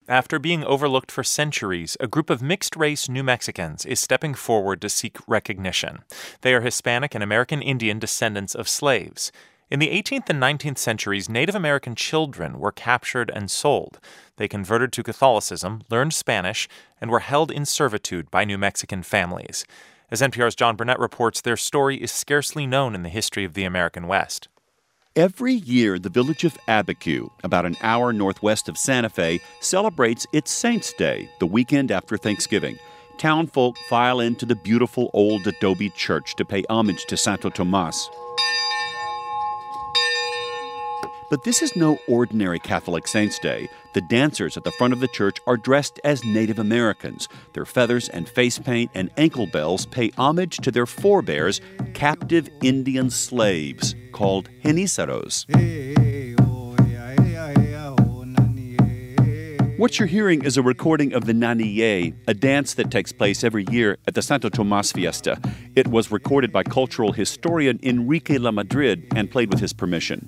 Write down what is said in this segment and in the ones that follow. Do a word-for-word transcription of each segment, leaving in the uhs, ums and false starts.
After being overlooked for centuries, a group of mixed-race New Mexicans is stepping forward to seek recognition. They are Hispanic and American Indian descendants of slaves. In the eighteenth and nineteenth centuries, Native American children were captured and sold. They converted to Catholicism, learned Spanish, and were held in servitude by New Mexican families. As N P R's John Burnett reports, their story is scarcely known in the history of the American West. Every year, the village of Abiquiu, about an hour northwest of Santa Fe, celebrates its Saints' Day, the weekend after Thanksgiving. Townfolk file into the beautiful old adobe church to pay homage to Santo Tomas. But this is no ordinary Catholic Saints' Day. The dancers at the front of the church are dressed as Native Americans. Their feathers and face paint and ankle bells pay homage to their forebears, captive Indian slaves called Genízaros. What you're hearing is a recording of the Nanille, a dance that takes place every year at the Santo Tomas Fiesta. It was recorded by cultural historian Enrique Lamadrid and played with his permission.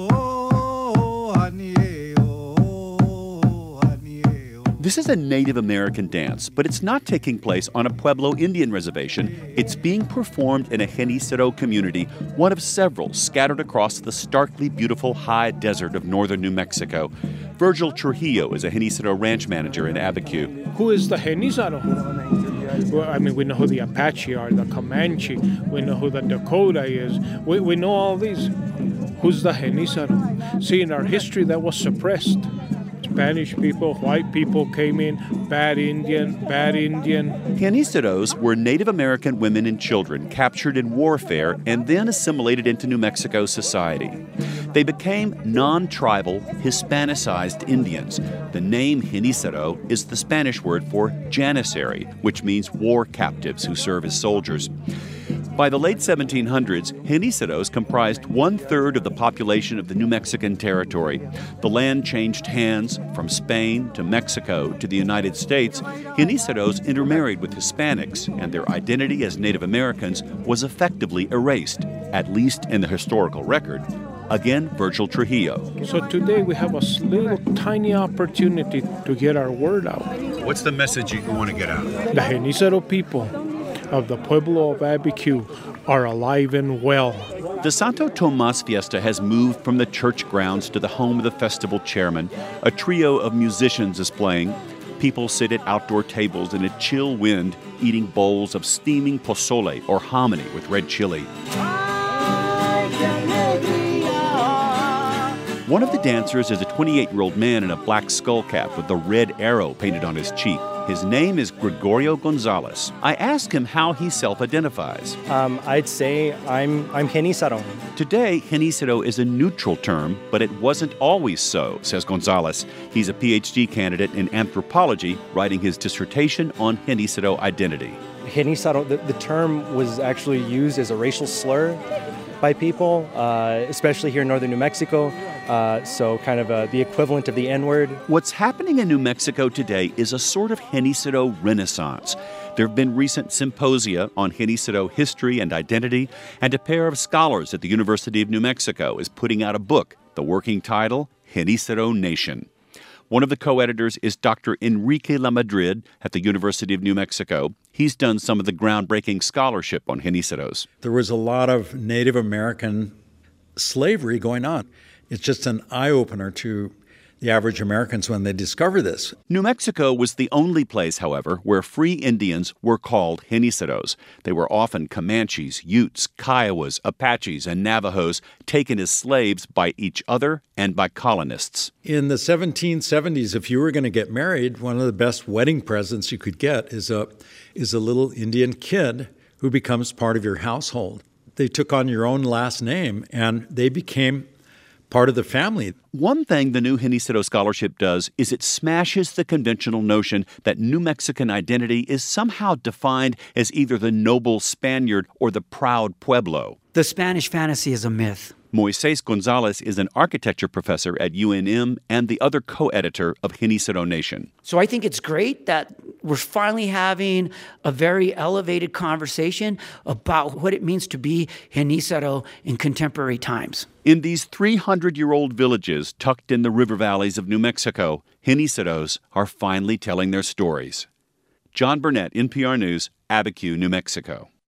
This is a Native American dance, but it's not taking place on a Pueblo Indian reservation. It's being performed in a Genízaro community, one of several scattered across the starkly beautiful high desert of northern New Mexico. Virgil Trujillo is a Genízaro ranch manager in Abiquiu. Who is the Genízaro? Well, I mean, we know who the Apache are, the Comanche. We know who the Dakota is. We, we know all these. Who's the Genízaro? See, in our history, that was suppressed. Spanish people, white people came in, bad Indian, bad Indian. Genízaros were Native American women and children captured in warfare and then assimilated into New Mexico society. They became non-tribal, Hispanicized Indians. The name Genízaro is the Spanish word for janissary, which means war captives who serve as soldiers. By the late seventeen hundreds, Genízaros comprised one-third of the population of the New Mexican territory. The land changed hands from Spain to Mexico to the United States. Genízaros intermarried with Hispanics, and their identity as Native Americans was effectively erased, at least in the historical record. Again, Virgil Trujillo. So today we have a little tiny opportunity to get our word out. What's the message you want to get out? The Genízaro people of the Pueblo of Abiquiu are alive and well. The Santo Tomas Fiesta has moved from the church grounds to the home of the festival chairman. A trio of musicians is playing. People sit at outdoor tables in a chill wind, eating bowls of steaming pozole or hominy with red chili. One of the dancers is a twenty-eight-year-old man in a black skull cap with a red arrow painted on his cheek. His name is Gregorio Gonzalez. I asked him how he self-identifies. Um, I'd say I'm I'm Genízaro. Today, Genízaro is a neutral term, but it wasn't always so, says Gonzalez. He's a P H D candidate in anthropology, writing his dissertation on Genízaro identity. Genízaro, the, the term was actually used as a racial slur by people, uh, especially here in northern New Mexico. Uh, so kind of uh, the equivalent of the N-word. What's happening in New Mexico today is a sort of Genízaro renaissance. There have been recent symposia on Genízaro history and identity, and a pair of scholars at the University of New Mexico is putting out a book, the working title, Genízaro Nation. One of the co-editors is Doctor Enrique Lamadrid at the University of New Mexico. He's done some of the groundbreaking scholarship on Genízaros. There was a lot of Native American slavery going on. It's just an eye-opener to the average Americans when they discover this. New Mexico was the only place, however, where free Indians were called Genízaros. They were often Comanches, Utes, Kiowas, Apaches, and Navajos taken as slaves by each other and by colonists. In the seventeen seventies, if you were going to get married, one of the best wedding presents you could get is a, is a little Indian kid who becomes part of your household. They took on your own last name, and they became part of the family. One thing the new Genízaro scholarship does is it smashes the conventional notion that New Mexican identity is somehow defined as either the noble Spaniard or the proud Pueblo. The Spanish fantasy is a myth. Moises Gonzalez is an architecture professor at U N M and the other co-editor of Genízaro Nation. So I think it's great that we're finally having a very elevated conversation about what it means to be Genízaro in contemporary times. In these three hundred year old villages tucked in the river valleys of New Mexico, Genízaros are finally telling their stories. John Burnett, N P R News, Abiquiu, New Mexico.